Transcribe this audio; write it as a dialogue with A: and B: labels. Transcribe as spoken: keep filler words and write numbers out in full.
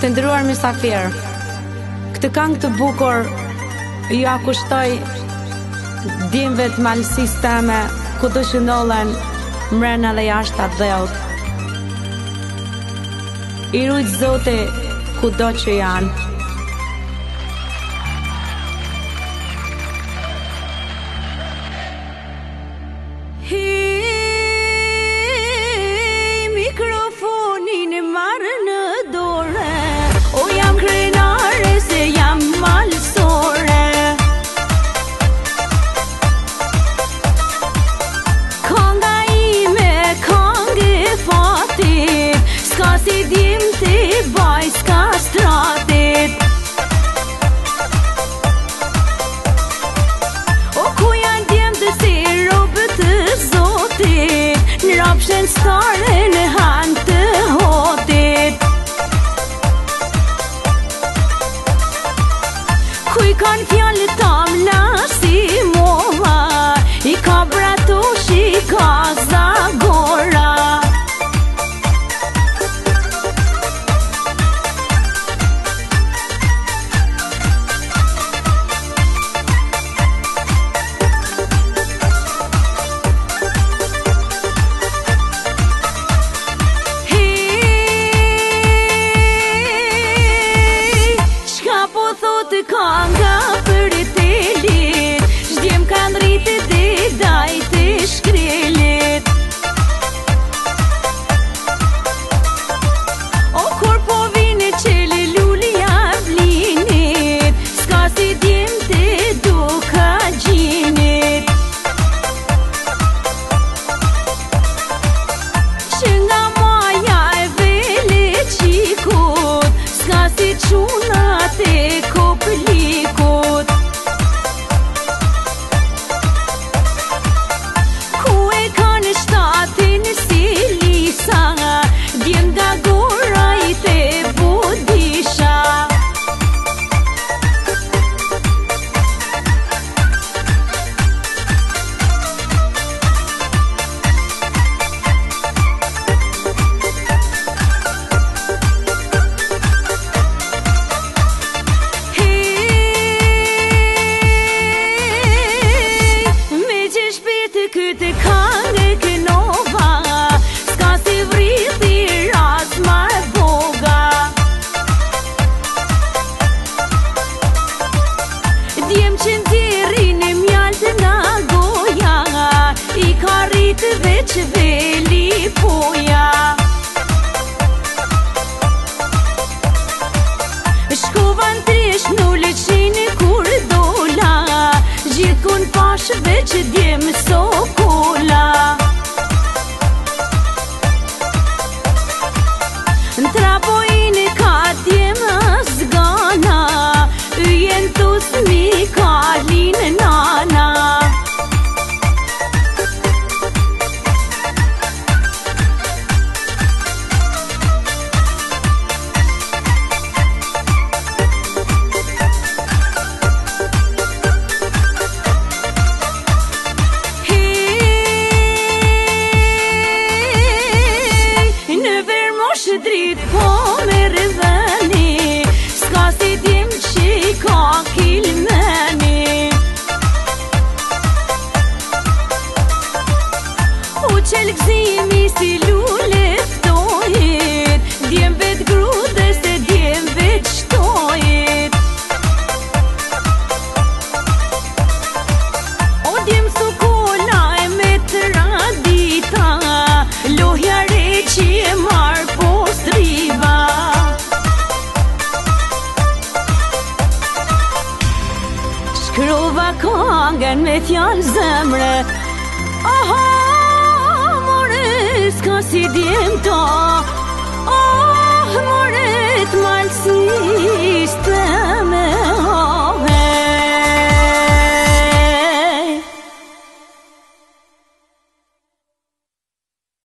A: Të nderuar mysafir, këtë këngë të bukur ju ja kushtoj dimëve të malësisë teme, kudo që ndodhen mrena dhe jashtë atë dheut. I rujt Zoti kudo që janë. Rapshen stare në hand të hotit, kuj kanë fjallë tam nasi mova, i ka bratush, i ka zagora. Kanga për të lit, shdjem kanë rritë dhe dajtë shkrelit. O kur po vine qele lullia vlinit, s'ka si djem të duka gjinit. Që nga maja e vele qikut, s'ka si qunat e koplikut. Ku e kanë shtatin si lisa, djem da gora i te budisha. Këtë këngë kënova, s'ka si vriti ras ma boga. Djem që ndiri në mjallë nga goja, i ka rritë veç veli poja. Shkovan tresh nullë qenë kur dola, gjithë kun pash veç djem sokola. Trapojnë ka djem zgana, yjen tus mi kalin nana. Drit po me rëveni, s'ka si djem që ka kilmeni. U qel gzimi si lule ftojit, djem vet grude se djem vet shtojit. O djem sukola e me të radita, lohja re që e marë po striva. Shkrova këngën me fjallë zemre, aha, more s'ka si djem ta,